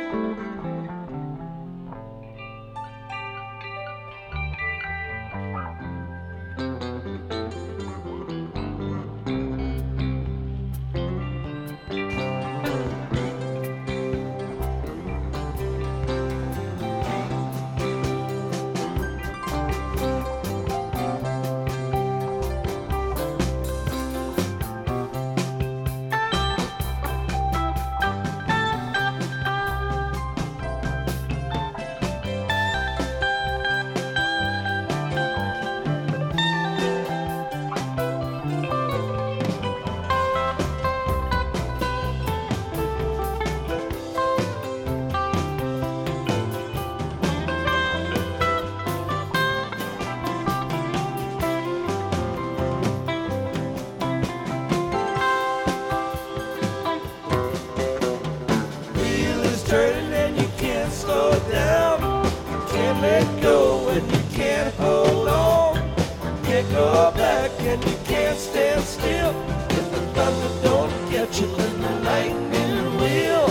Wheel is turning and you can't slow it down. Can't let go and you can't hold on. Can't go back and you can't stand still. If the thunder don't get you, then the lightning will.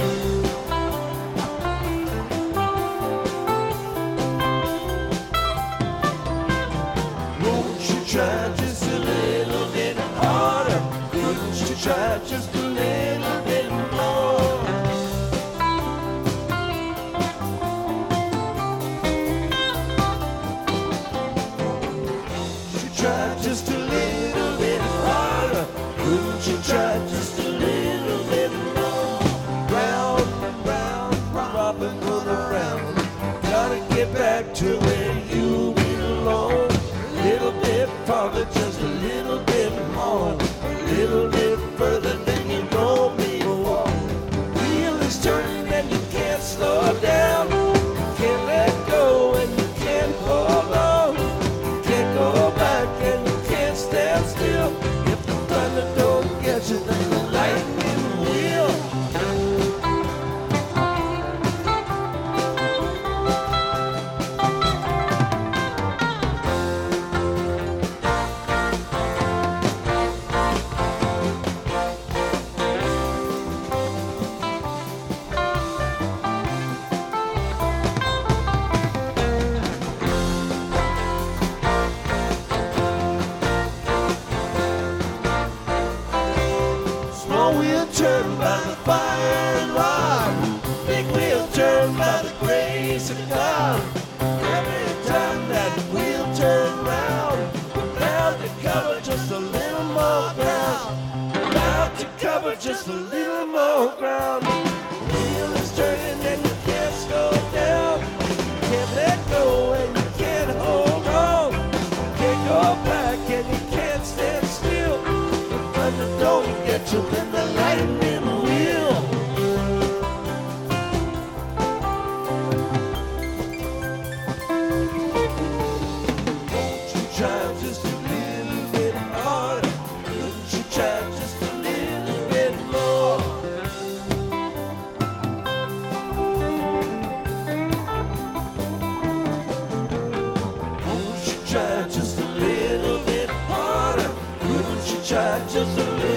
Won't you try just a little bit harder? Couldn't you try just a little bit more? You try just a little bit harder. Couldn't you try just a little bit more? Round and round, robin going around. Gotta get back to where you belong. A little bit farther, just a little bit more. A little bit further than you know before. Wheel is turning and you can't slow it down. Can't let go and you can't hold on. Can't go back and you can't stand still. If the thunder don't get you, then the lightning will. Small wheel turn by the fire and rock. Big wheel turn by the grace of God. Every time that wheel turn round, we're bound to cover just a little more ground. Bound to cover just a little more ground. The wheel is turning and you can't slow down. Can't let go and you can't hold on. Can't go back and you can't stand still. The thunder don't get you, then the lightning will. Won't you try just a little bit harder? Couldn't you try just a little bit more? Won't you try just a little bit harder? Couldn't you try just a little